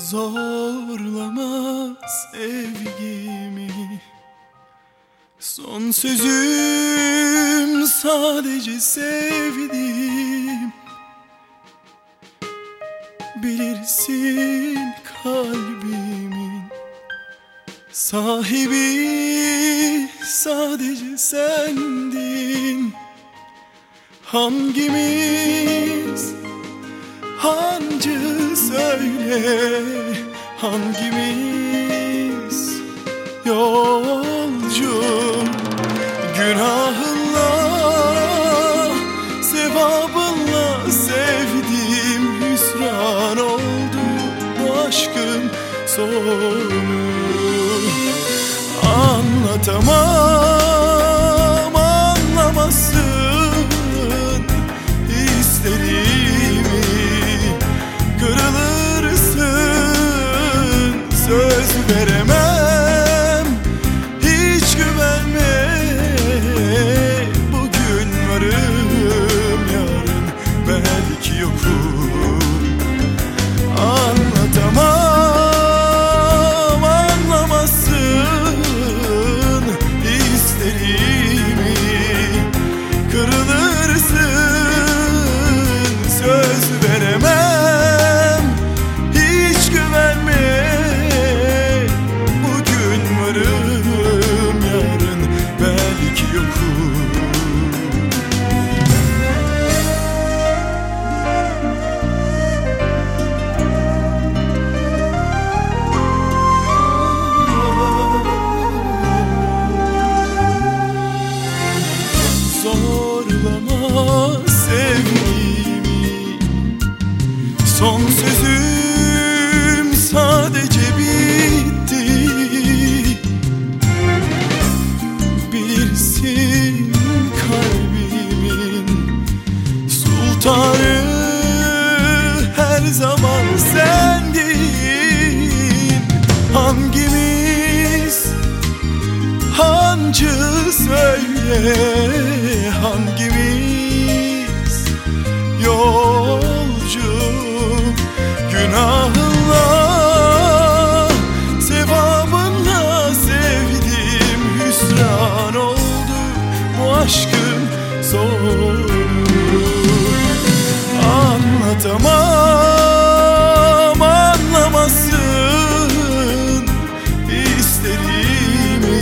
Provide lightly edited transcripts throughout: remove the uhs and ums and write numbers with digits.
Zorlama sevgimi. Son sözüm sadece sevdim. Bilirsin kalbimin sahibi sadece sendin. Hangimiz hancı söyle, hangimiz yolcu? Günahınla, sevabınla sevdim, hüsran oldu bu aşkın sonu. Anlatamam, anlamazsın hislerimi. Kırılırsın, söz veremem, hiç güvenme. Bugün varım, yarın belki yokum. Anlatamam, anlamazsın hislerimi. Kırılırsın, söz veremem, hiç güvenme. Bugün varım, yarın belki yokum. Zorlama sevgimi. Son sözüm sadece bitti. Bilirsin kalbimin sultanı her zaman sendin. Hangimiz hancı söyle, hangimiz yolcu? Günahınla, sevabınla sevdim, hüsran oldu bu aşkın sonu. Anlatamam, anlamazsın hislerimi.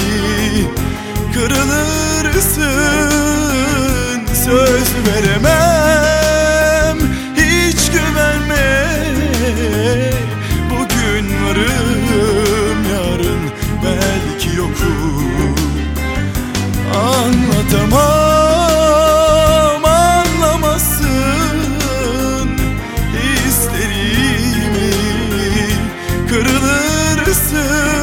Kırılırsın, söz veremem, hiç güvenme. Bugün varım, yarın belki yokum. Anlatamam, anlamazsın hislerimi. Kırılırsın,